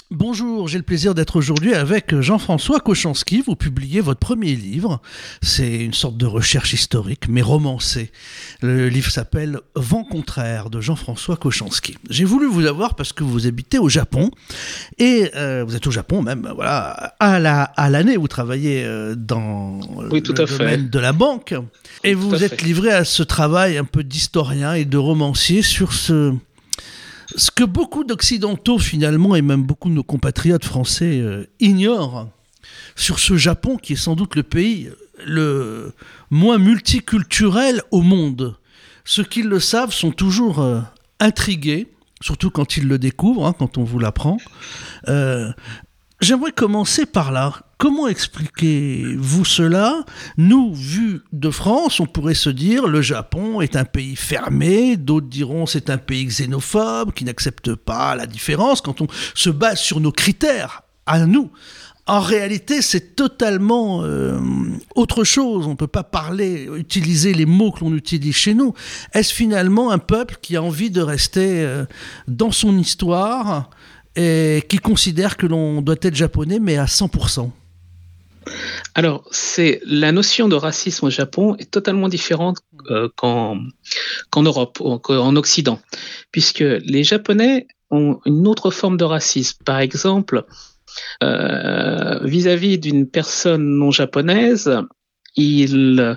Bonjour, j'ai le plaisir d'être aujourd'hui avec Jean-François Kochanski. Vous publiez votre premier livre. C'est une sorte de recherche historique, mais romancée. Le livre s'appelle Vent contraire de Jean-François Kochanski. J'ai voulu vous avoir parce que vous habitez au Japon. Et vous êtes au Japon même, voilà, à l'année. Vous travaillez dans Oui, tout le à fait. domaine de la banque. Et vous vous êtes livré à ce travail un peu d'historien et de romancier sur ce que beaucoup d'Occidentaux, finalement, et même beaucoup de nos compatriotes français ignorent sur ce Japon qui est sans doute le pays le moins multiculturel au monde. Ceux qui le savent sont toujours intrigués, surtout quand ils le découvrent, quand on vous l'apprend. J'aimerais commencer par là. Comment expliquez-vous cela ? Nous, vus de France, on pourrait se dire le Japon est un pays fermé, d'autres diront c'est un pays xénophobe qui n'accepte pas la différence quand on se base sur nos critères à nous. En réalité, c'est totalement autre chose. On ne peut pas utiliser les mots que l'on utilise chez nous. Est-ce finalement un peuple qui a envie de rester dans son histoire et qui considère que l'on doit être japonais, mais à 100%. Alors, la notion de racisme au Japon est totalement différente qu'en Europe, ou qu'en Occident, puisque les Japonais ont une autre forme de racisme. Par exemple, vis-à-vis d'une personne non japonaise, ils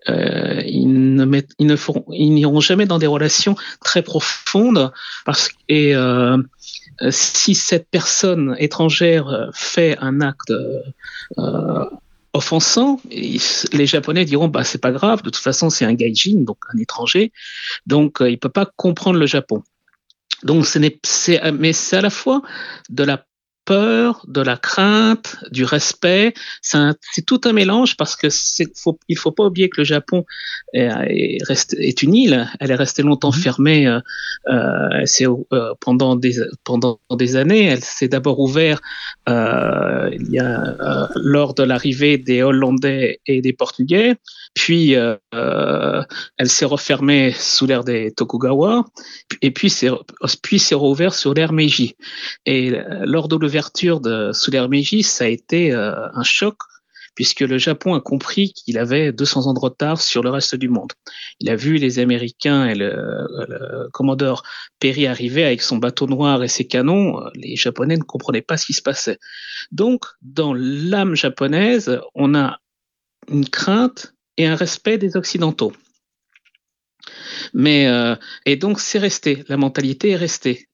n'iront jamais dans des relations très profondes si cette personne étrangère fait un acte offensant, les Japonais diront c'est pas grave, de toute façon c'est un gaijin, donc un étranger, donc il peut pas comprendre le Japon. Donc mais c'est à la fois de la peur, de la crainte, du respect. C'est tout un mélange parce que il faut pas oublier que le Japon est une île. Elle est restée longtemps fermée. Pendant des années. Elle s'est d'abord ouverte lors de l'arrivée des Hollandais et des Portugais. Puis elle s'est refermée sous l'ère des Tokugawa. Et puis c'est rouvert sur l'ère Meiji. Et lors de l'ouverture sous l'ère Meiji, ça a été un choc, puisque le Japon a compris qu'il avait 200 ans de retard sur le reste du monde. Il a vu les Américains et le commodore Perry arriver avec son bateau noir et ses canons. Les Japonais ne comprenaient pas ce qui se passait. Donc, dans l'âme japonaise, on a une crainte et un respect des Occidentaux. Et donc c'est resté, la mentalité est restée.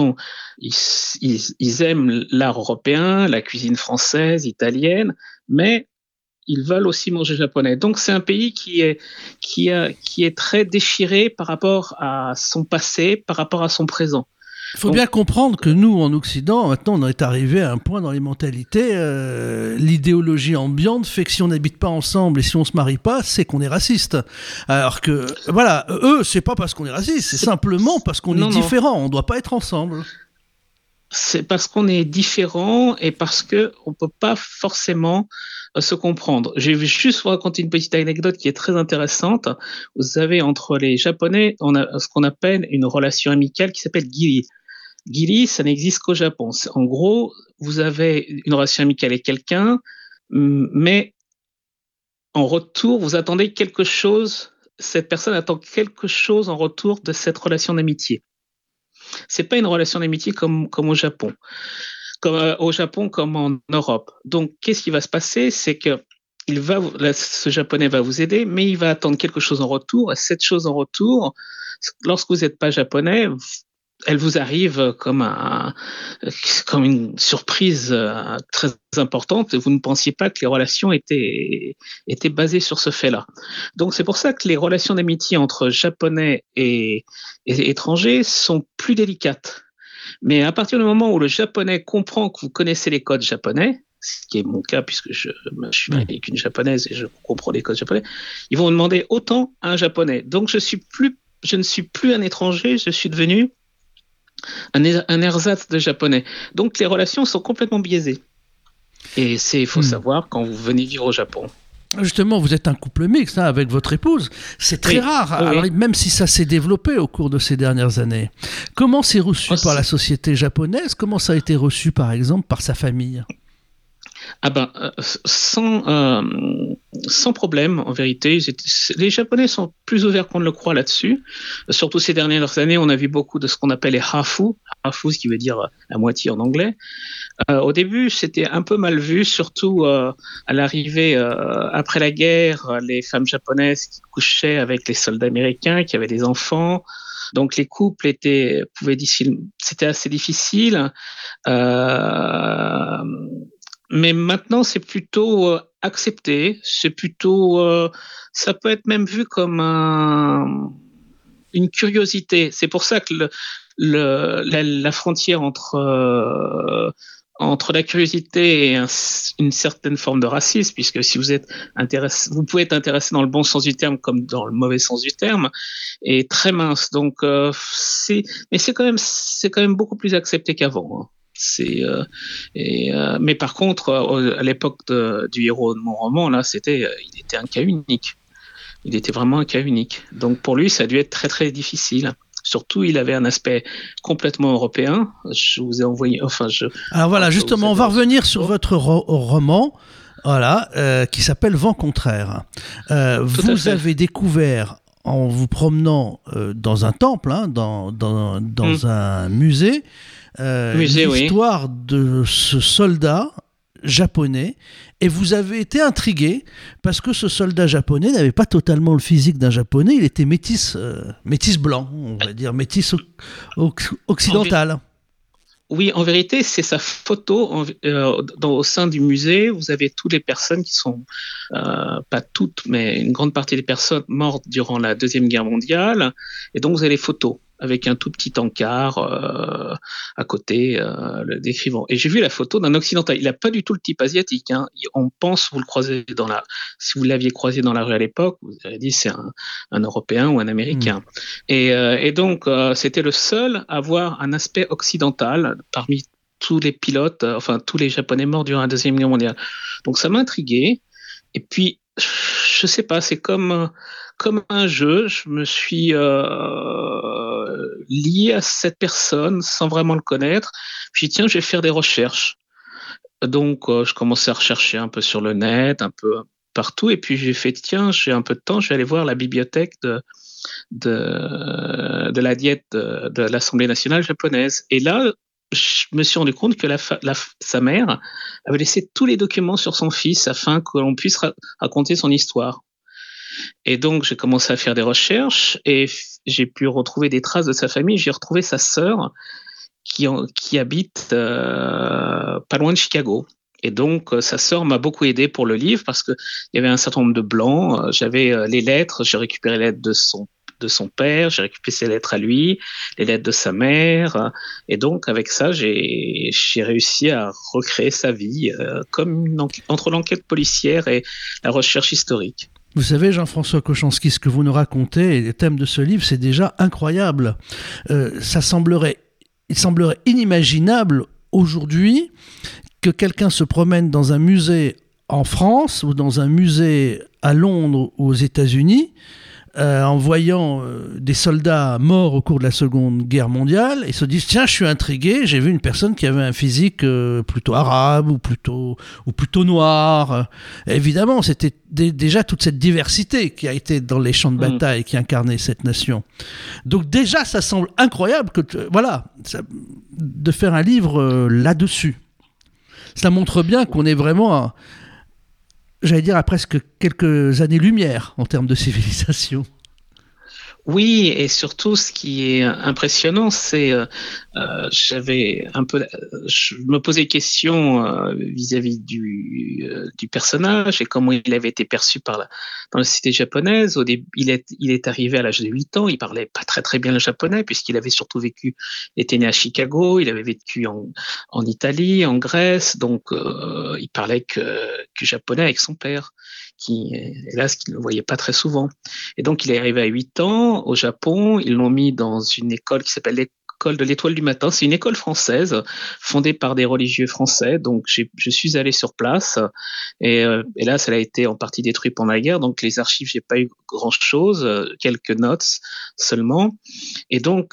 Ils aiment l'art européen, la cuisine française, italienne, mais ils veulent aussi manger japonais. Donc c'est un pays qui est très déchiré par rapport à son passé, par rapport à son présent. Il faut bien comprendre que nous, en Occident, maintenant, on est arrivé à un point dans les mentalités, l'idéologie ambiante fait que si on n'habite pas ensemble et si on se marie pas, c'est qu'on est raciste. Alors que, voilà, eux, c'est pas parce qu'on est raciste, c'est simplement parce qu'on est différent, on doit pas être ensemble. C'est parce qu'on est différent et parce que on peut pas forcément se comprendre. Je vais juste vous raconter une petite anecdote qui est très intéressante. Vous savez, entre les Japonais, on a ce qu'on appelle une relation amicale qui s'appelle giri. Giri, ça n'existe qu'au Japon. En gros, vous avez une relation amicale avec quelqu'un, mais en retour, vous attendez quelque chose. Cette personne attend quelque chose en retour de cette relation d'amitié. C'est pas une relation d'amitié comme au Japon. Au Japon comme en Europe. Donc, qu'est-ce qui va se passer ? C'est que ce Japonais va vous aider, mais il va attendre quelque chose en retour. Et cette chose en retour, lorsque vous n'êtes pas japonais, elle vous arrive comme une surprise très importante. Et vous ne pensiez pas que les relations étaient basées sur ce fait-là. Donc, c'est pour ça que les relations d'amitié entre Japonais et étrangers sont plus délicates. Mais à partir du moment où le Japonais comprend que vous connaissez les codes japonais, ce qui est mon cas puisque je suis marié avec une Japonaise et je comprends les codes japonais, ils vont demander autant à un Japonais. Donc, je ne suis plus un étranger, je suis devenu un ersatz de Japonais. Donc, les relations sont complètement biaisées. Et il faut savoir quand vous venez vivre au Japon. Justement, vous êtes un couple mixte, hein, avec votre épouse. C'est très rare, alors, même si ça s'est développé au cours de ces dernières années. Comment c'est reçu par la société japonaise? Comment ça a été reçu, par exemple, par sa famille? Ah ben, sans problème, en vérité. Les Japonais sont plus ouverts qu'on ne le croit là-dessus. Surtout ces dernières années, on a vu beaucoup de ce qu'on appelle les hafu. Hafu, ce qui veut dire la moitié en anglais. Au début, c'était un peu mal vu, surtout à l'arrivée après la guerre, les femmes japonaises qui couchaient avec les soldats américains, qui avaient des enfants. Donc les couples c'était assez difficile. Mais maintenant, c'est plutôt accepté. C'est plutôt, ça peut être même vu comme une curiosité. C'est pour ça que la frontière entre la curiosité et une certaine forme de racisme, puisque si vous êtes intéressé, vous pouvez être intéressé dans le bon sens du terme comme dans le mauvais sens du terme, est très mince. Donc, mais c'est quand même beaucoup plus accepté qu'avant. Hein. Mais par contre, à l'époque du héros de mon roman, là, il était un cas unique. Il était vraiment un cas unique. Donc pour lui, ça a dû être très très difficile. Surtout, il avait un aspect complètement européen. Je vous ai envoyé, Alors voilà, justement, on va revenir sur votre roman. Voilà, qui s'appelle Vent contraire. Vous avez découvert en vous promenant dans un temple, hein, dans un musée, l'histoire de ce soldat japonais, et vous avez été intrigué parce que ce soldat japonais n'avait pas totalement le physique d'un japonais, il était métis blanc, on va dire métis occidental. Oui, en vérité, c'est sa photo au sein du musée. Vous avez toutes les personnes qui sont, pas toutes, mais une grande partie des personnes mortes durant la Deuxième Guerre mondiale. Et donc, vous avez les photos avec un tout petit encart à côté, le décrivant. Et j'ai vu la photo d'un occidental. Il n'a pas du tout le type asiatique. Hein. On pense, vous le croisez si vous l'aviez croisé dans la rue à l'époque, vous avez dit c'est un Européen ou un Américain. Et donc, c'était le seul à avoir un aspect occidental parmi tous les pilotes, tous les Japonais morts durant la Deuxième Guerre mondiale. Donc, ça m'a intrigué. Et puis, je sais pas, c'est comme un jeu. Je me suis lié à cette personne sans vraiment le connaître. J'ai dit, tiens, je vais faire des recherches. Donc, je commençais à rechercher un peu sur le net, un peu partout. Et puis, j'ai fait, tiens, j'ai un peu de temps, je vais aller voir la bibliothèque de la diète de l'Assemblée nationale japonaise. Et là, je me suis rendu compte que sa mère avait laissé tous les documents sur son fils afin que l'on puisse raconter son histoire. Et donc, j'ai commencé à faire des recherches et j'ai pu retrouver des traces de sa famille. J'ai retrouvé sa sœur qui habite pas loin de Chicago. Et donc, sa sœur m'a beaucoup aidé pour le livre parce qu'il y avait un certain nombre de blancs. J'avais les lettres, j'ai récupéré les lettres de son père, j'ai récupéré ses lettres à lui, les lettres de sa mère. Et donc, avec ça, j'ai réussi à recréer sa vie comme entre l'enquête policière et la recherche historique. Vous savez, Jean-François Kochanski, ce que vous nous racontez, et le thème de ce livre, c'est déjà incroyable. Il semblerait inimaginable aujourd'hui que quelqu'un se promène dans un musée en France ou dans un musée à Londres ou aux États-Unis en voyant des soldats morts au cours de la Seconde Guerre mondiale et se disent tiens, je suis intrigué, j'ai vu une personne qui avait un physique plutôt arabe ou plutôt noir. Évidemment, c'était déjà toute cette diversité qui a été dans les champs de bataille qui incarnait cette nation. Donc déjà, ça semble incroyable de faire un livre là-dessus. Ça montre bien qu'on est vraiment j'allais dire à presque quelques années-lumière en termes de civilisation. Oui, et surtout, ce qui est impressionnant, c'est je me posais des questions vis-à-vis du personnage et comment il avait été perçu dans la cité japonaise. Au début, il est arrivé à l'âge de 8 ans, il parlait pas très très bien le japonais puisqu'il avait surtout il était né à Chicago, il avait vécu en Italie, en Grèce, donc il parlait que japonais avec son père, qui ne le voyait pas très souvent. Et donc, il est arrivé à 8 ans au Japon. Ils l'ont mis dans une école qui s'appelle l'école de l'Étoile du Matin. C'est une école française fondée par des religieux français. Donc, je suis allé sur place et là, ça a été en partie détruit pendant la guerre. Donc, les archives, j'ai pas eu grand-chose, quelques notes seulement. Et donc,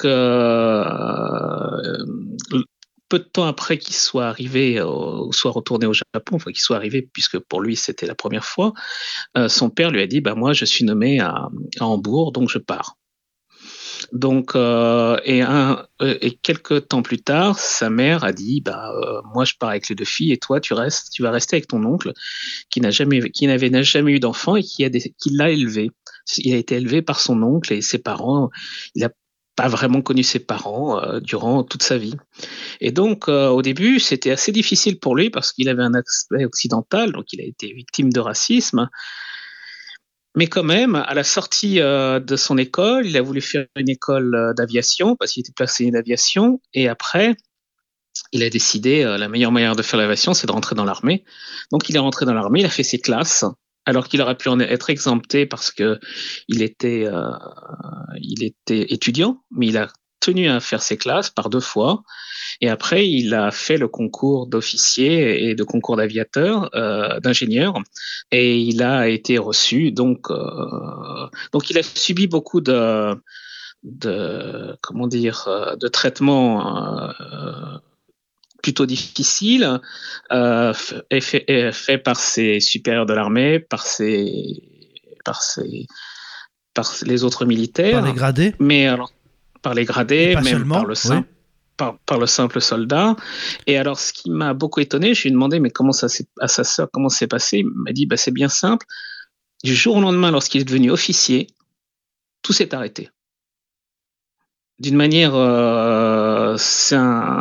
peu de temps après qu'il soit arrivé, soit retourné au Japon, enfin qu'il soit arrivé, puisque pour lui c'était la première fois, son père lui a dit bah moi je suis nommé à Hambourg, donc je pars. Donc et quelques temps plus tard, sa mère a dit bah moi je pars avec les deux filles et toi tu vas rester avec ton oncle qui n'a jamais eu d'enfant et qui l'a élevé. Il a été élevé par son oncle et ses parents. Il a pas vraiment connu ses parents durant toute sa vie. Et donc, au début, c'était assez difficile pour lui parce qu'il avait un aspect occidental, donc il a été victime de racisme. Mais quand même, à la sortie de son école, il a voulu faire une école d'aviation parce qu'il était passionné d'aviation. Et après, il a décidé la meilleure manière de faire l'aviation, c'est de rentrer dans l'armée. Donc, il est rentré dans l'armée, il a fait ses classes, alors qu'il aurait pu en être exempté parce que il était étudiant, mais il a tenu à faire ses classes par 2 fois. Et après, il a fait le concours d'officier et de concours d'aviateur, d'ingénieur, et il a été reçu. Donc il a subi beaucoup de traitements plutôt difficiles, fait par ses supérieurs de l'armée, par les autres militaires. Par les gradés. Mais alors, par les gradés, même seulement, par le simple. Oui. Par le simple soldat. Et alors, ce qui m'a beaucoup étonné, je lui ai demandé, mais à sa sœur, comment ça s'est passé? Il m'a dit, bah, c'est bien simple. Du jour au lendemain, lorsqu'il est devenu officier, tout s'est arrêté. D'une manière, c'est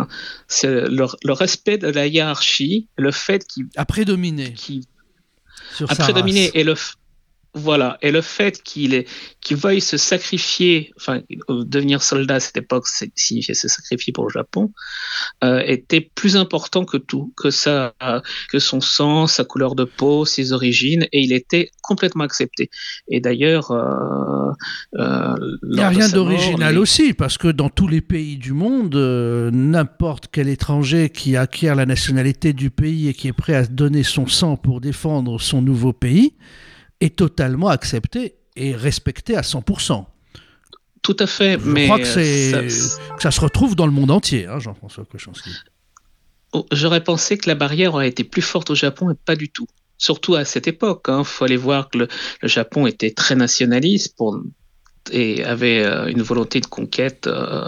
le respect de la hiérarchie, le fait qu'il a prédominé sur sa race. Et voilà, et le fait qu'il veuille se sacrifier, enfin devenir soldat à cette époque, signifiait se sacrifier pour le Japon, était plus important que tout, que son sang, sa couleur de peau, ses origines, et il était complètement accepté. Et d'ailleurs, il n'y a rien d'original aussi, parce que dans tous les pays du monde, n'importe quel étranger qui acquiert la nationalité du pays et qui est prêt à donner son sang pour défendre son nouveau pays est totalement accepté et respecté à 100%. Tout à fait. Je crois que ça se retrouve dans le monde entier, hein, Jean-François Kochanski. J'aurais pensé que la barrière aurait été plus forte au Japon, et pas du tout. Surtout à cette époque. Il faut aller voir que le Japon était très nationaliste et avait une volonté de conquête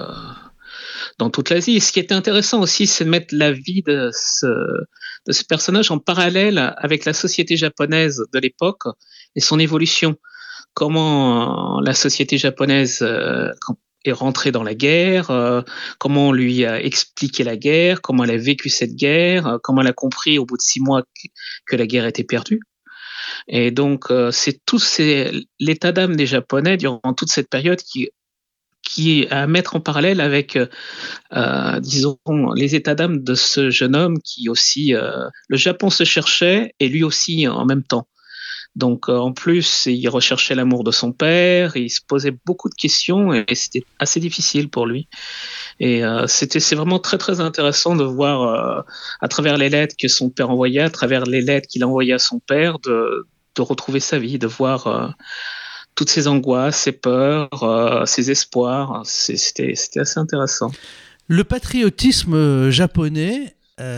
dans toute l'Asie. Ce qui était intéressant aussi, c'est de mettre la vie de ce personnage en parallèle avec la société japonaise de l'époque et son évolution. Comment la société japonaise est rentrée dans la guerre, comment on lui a expliqué la guerre, comment elle a vécu cette guerre, comment elle a compris au bout de 6 mois que la guerre était perdue. Et donc, c'est l'état d'âme des Japonais durant toute cette période qui est à mettre en parallèle avec, disons, les états d'âme de ce jeune homme qui aussi, le Japon se cherchait et lui aussi en même temps. Donc, en plus, il recherchait l'amour de son père, il se posait beaucoup de questions et c'était assez difficile pour lui. Et c'est vraiment très très intéressant de voir à travers les lettres que son père envoyait, à travers les lettres qu'il envoyait à son père, de retrouver sa vie, de voir toutes ses angoisses, ses peurs, ses espoirs. C'était assez intéressant. Le patriotisme japonais,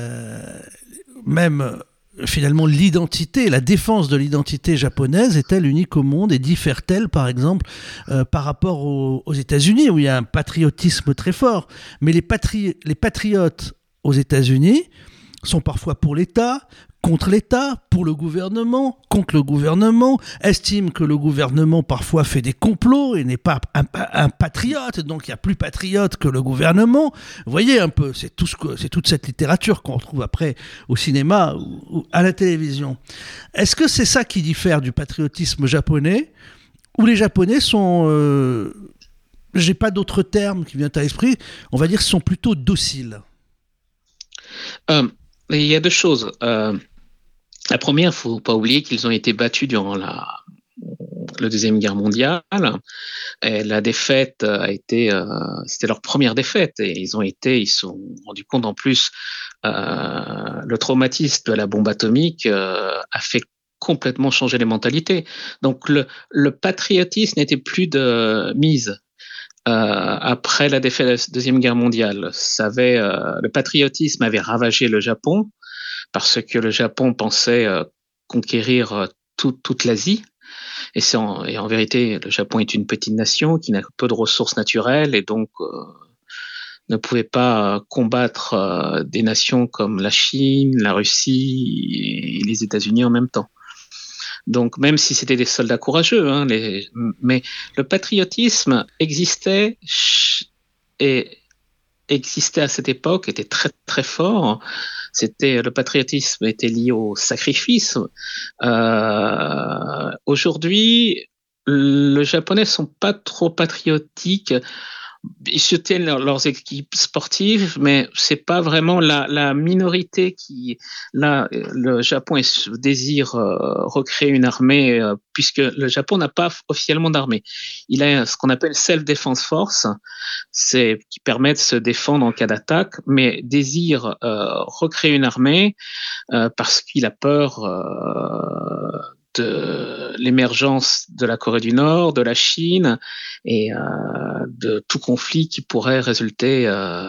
même finalement l'identité, la défense de l'identité japonaise est-elle unique au monde et diffère-t-elle par exemple par rapport aux États-Unis où il y a un patriotisme très fort, mais les patriotes aux États-Unis sont parfois pour l'État, contre l'État, pour le gouvernement, contre le gouvernement, estiment que le gouvernement parfois fait des complots et n'est pas un patriote, donc il y a plus patriote que le gouvernement. Vous voyez un peu, c'est toute cette littérature qu'on retrouve après au cinéma ou à la télévision. Est-ce que c'est ça qui diffère du patriotisme japonais, où les Japonais sont, j'ai pas d'autres termes qui viennent à l'esprit, on va dire sont plutôt dociles? Il y a 2 choses. La première, il ne faut pas oublier qu'ils ont été battus durant la Deuxième Guerre mondiale. Et la défaite c'était leur première défaite et ils se sont rendus compte en plus, le traumatisme de la bombe atomique a fait complètement changer les mentalités. Donc le patriotisme n'était plus de mise. Après la défaite de la Deuxième Guerre mondiale, le patriotisme avait ravagé le Japon parce que le Japon pensait conquérir toute l'Asie. Et en vérité, le Japon est une petite nation qui n'a peu de ressources naturelles et donc ne pouvait pas combattre des nations comme la Chine, la Russie et les États-Unis en même temps. Donc même si c'était des soldats courageux, hein, mais le patriotisme existait à cette époque, était très très fort. Le patriotisme était lié au sacrifice. Aujourd'hui, les Japonais sont pas trop patriotiques. Ils soutiennent leurs équipes sportives, mais c'est pas vraiment la minorité qui. Là, le Japon désire recréer une armée, puisque le Japon n'a pas officiellement d'armée. Il a ce qu'on appelle Self-Defense Force, qui permet de se défendre en cas d'attaque, mais désire recréer une armée parce qu'il a peur de l'émergence de la Corée du Nord, de la Chine et de tout conflit qui pourrait résulter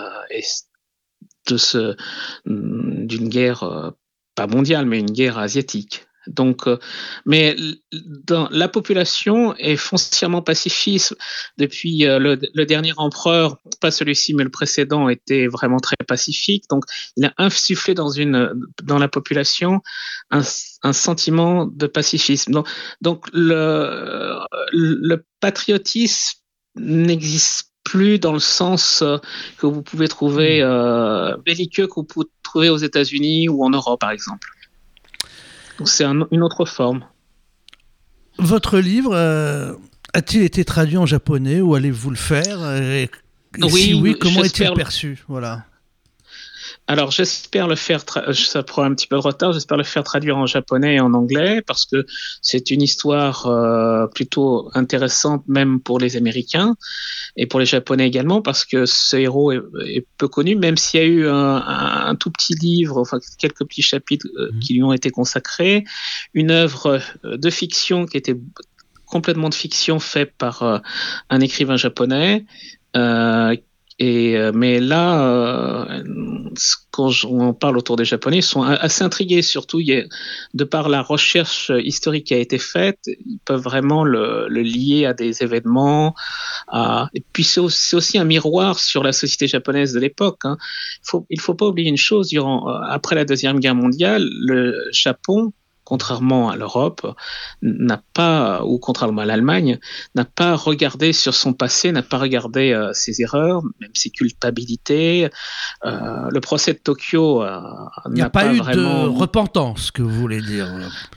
d'une guerre, pas mondiale, mais une guerre asiatique. Donc, mais la population est foncièrement pacifiste. Depuis le dernier empereur, pas celui-ci, mais le précédent, était vraiment très pacifique. Donc, il a insufflé dans la population un sentiment de pacifisme. Donc le patriotisme n'existe plus dans le sens que vous pouvez trouver belliqueux, que vous pouvez trouver aux États-Unis ou en Europe, par exemple. Donc c'est une autre forme. Votre livre a-t-il été traduit en japonais ou allez-vous le faire et si oui, comment est-il perçu? Voilà. Alors j'espère le faire, ça prend un petit peu de retard, j'espère le faire traduire en japonais et en anglais parce que c'est une histoire plutôt intéressante même pour les Américains et pour les Japonais également parce que ce héros est peu connu, même s'il y a eu un tout petit livre, enfin quelques petits chapitres qui lui ont été consacrés, une œuvre de fiction qui était complètement de fiction faite par un écrivain japonais mais là, quand on parle autour des Japonais, ils sont assez intrigués, surtout de par la recherche historique qui a été faite, ils peuvent vraiment le lier à des événements. Et puis c'est aussi un miroir sur la société japonaise de l'époque. Hein. Il faut pas oublier une chose, après la Deuxième Guerre mondiale, le Japon, contrairement à l'Europe, ou contrairement à l'Allemagne, n'a pas regardé sur son passé, n'a pas regardé ses erreurs, même ses culpabilités. Le procès de Tokyo il n'y a pas eu vraiment de repentance, que vous voulez dire.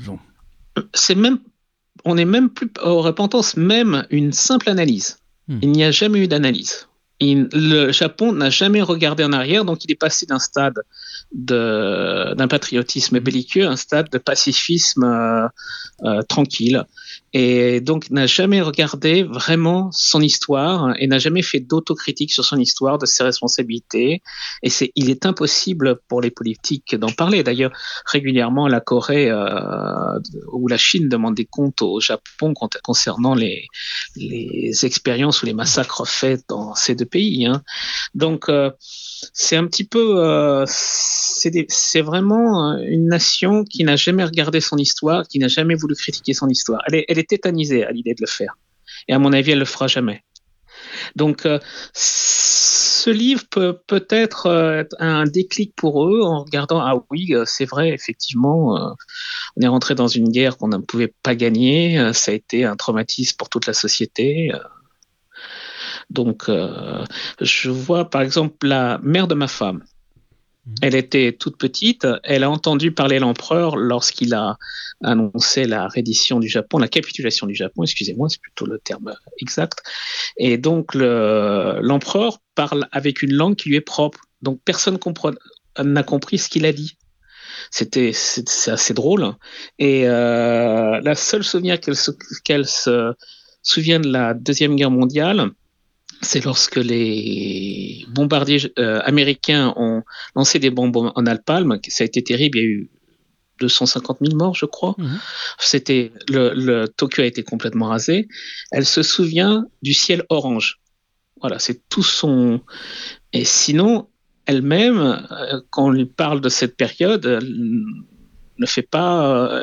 On n'est même plus aux repentances, même une simple analyse. Il n'y a jamais eu d'analyse. Le Japon n'a jamais regardé en arrière, donc il est passé d'un stade d'un patriotisme belliqueux à un stade de pacifisme tranquille. Et donc n'a jamais regardé vraiment son histoire et n'a jamais fait d'autocritique sur son histoire, de ses responsabilités. Et il est impossible pour les politiques d'en parler. D'ailleurs, régulièrement, la Corée ou la Chine demande des comptes au Japon concernant les expériences ou les massacres faits dans ces deux pays. Hein. Donc, c'est un petit peu... c'est vraiment une nation qui n'a jamais regardé son histoire, qui n'a jamais voulu critiquer son histoire. Elle est tétanisée à l'idée de le faire. Et à mon avis, elle le fera jamais. Donc, ce livre peut être un déclic pour eux en regardant, ah oui, c'est vrai, effectivement, on est rentré dans une guerre qu'on ne pouvait pas gagner, ça a été un traumatisme pour toute la société. Donc, je vois par exemple la mère de ma femme. Elle était toute petite, elle a entendu parler l'empereur lorsqu'il a annoncé la reddition du Japon, la capitulation du Japon, excusez-moi, c'est plutôt le terme exact. Et donc l'empereur parle avec une langue qui lui est propre, donc personne n'a compris ce qu'il a dit. c'est assez drôle. Et la seule souvenir qu'elle se souvient de la Deuxième Guerre mondiale, c'est lorsque les bombardiers américains ont lancé des bombes en napalm. Ça a été terrible, il y a eu 250 000 morts, je crois. Le Tokyo a été complètement rasé. Elle se souvient du ciel orange. Voilà, c'est tout son... Et sinon, elle-même, quand on lui parle de cette période, elle ne fait pas...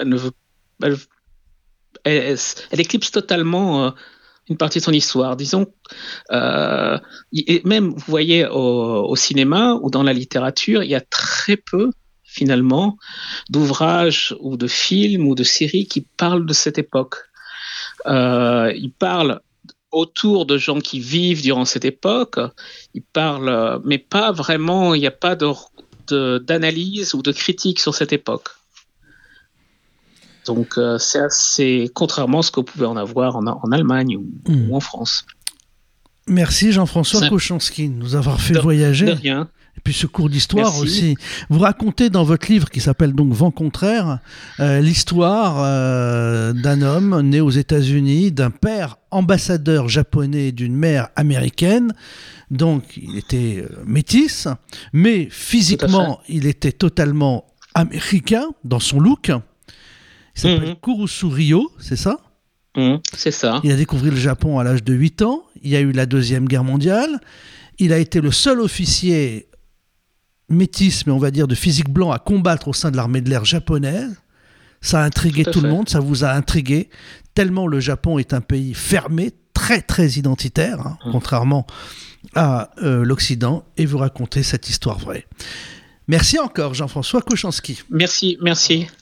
elle éclipse totalement une partie de son histoire. Disons, et même, vous voyez, au cinéma ou dans la littérature, il y a très peu, finalement, d'ouvrages ou de films ou de séries qui parlent de cette époque. Ils parlent autour de gens qui vivent durant cette époque, ils parlent, mais pas vraiment, il n'y a pas d'analyse ou de critique sur cette époque. Donc c'est assez, contrairement à ce que vous pouvez en avoir en Allemagne ou en France. Merci Jean-François Kochanski de nous avoir fait voyager. De rien. Et puis ce cours d'histoire aussi. Vous racontez dans votre livre qui s'appelle donc Vent contraire l'histoire d'un homme né aux États-Unis, d'un père ambassadeur japonais et d'une mère américaine. Donc il était métis, mais physiquement il était totalement américain dans son look. Il s'appelle Kurusu Ryo, c'est ça ? C'est ça. Il a découvert le Japon à l'âge de 8 ans. Il y a eu la Deuxième Guerre mondiale. Il a été le seul officier métis, mais on va dire de physique blanc, à combattre au sein de l'armée de l'air japonaise. Ça a intrigué tout le monde, ça vous a intrigué, tellement le Japon est un pays fermé, très très identitaire, contrairement à l'Occident, et vous racontez cette histoire vraie. Merci encore Jean-François Kochanski. Merci.